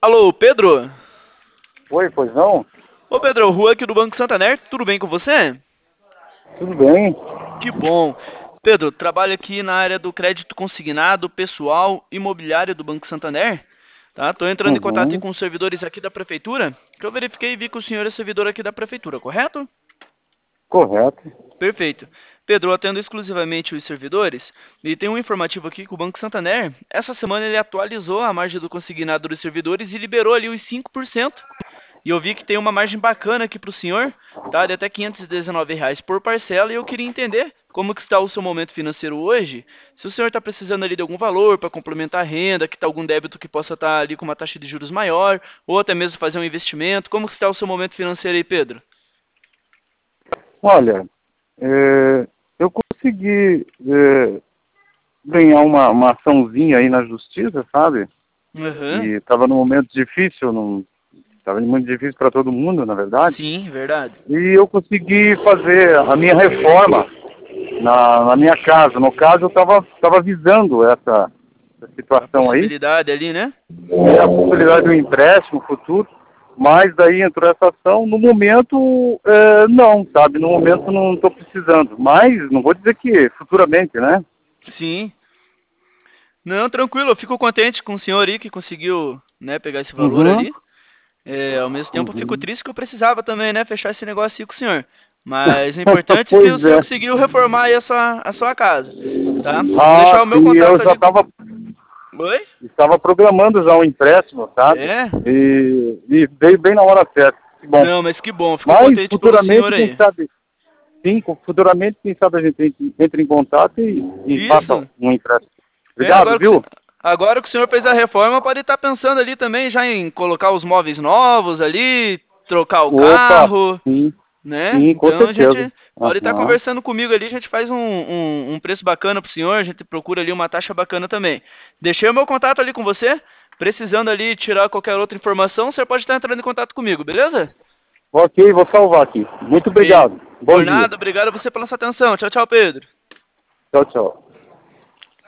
Alô, Pedro? Oi, pois não? Ô, Pedro, Rua aqui do Banco Santander, tudo bem com você? Tudo bem? Que bom. Pedro, trabalho aqui na área do crédito consignado, pessoal, imobiliário do Banco Santander. Tá? Tô entrando em contato aí Uhum, com os servidores aqui da prefeitura, que eu verifiquei e vi que o senhor é servidor aqui da prefeitura, correto? correto. Perfeito. Pedro, eu atendo exclusivamente os servidores e tem um informativo aqui que o Banco Santander, essa semana ele atualizou a margem do consignado dos servidores e liberou ali os 5%. E eu vi que tem uma margem bacana aqui para o senhor, tá? De até R$ 519 por parcela. E eu queria entender como que está o seu momento financeiro hoje. Se o senhor está precisando ali de algum valor para complementar a renda, que está algum débito que possa estar ali com uma taxa de juros maior, ou até mesmo fazer um investimento. Como que está o seu momento financeiro aí, Pedro? Olha, eu consegui ganhar uma açãozinha aí na justiça, sabe? Aham. E estava num momento difícil, estava muito difícil para todo mundo, na verdade. Sim, verdade. E eu consegui fazer a minha reforma na minha casa. No caso, eu estava visando essa A situação aí. possibilidade ali, né? A possibilidade de um empréstimo futuro, mas daí entrou essa ação. No momento, não, sabe? No momento não estou precisando, mas não vou dizer que futuramente, né? Sim. Não, tranquilo, eu fico contente com o senhor aí que conseguiu, né, pegar esse valor Uhum, ali. Ao mesmo tempo, eu fico uhum. triste que eu precisava também, né, fechar esse negócio aí com o senhor. Mas o importante é que o Pois senhor é. conseguiu reformar aí a sua casa, tá? Vou Ah, deixar o meu sim, eu contato já ali. Oi? estava programando já um empréstimo, sabe? É? E veio bem na hora certa. Que bom. Não, mas que bom, fico Mas contente pelo senhor futuramente, quem aí. sabe, sim, futuramente, quem sabe a gente entre em contato e faça Isso. um empréstimo. É, Obrigado, viu? agora que o senhor fez a reforma, pode estar pensando ali também já em colocar os móveis novos ali, trocar o Opa, carro. sim. Né? Sim, com Então a certeza. gente pode estar Aham. conversando comigo ali, a gente faz um preço bacana pro senhor, a gente procura ali uma taxa bacana também. Deixei o meu contato ali com você, precisando ali tirar qualquer outra informação, você pode estar entrando em contato comigo, beleza? Ok, vou salvar aqui. Muito Bem, obrigado. Bom por dia. nada, obrigado a você pela sua atenção. Tchau, tchau, Pedro. Tchau, tchau.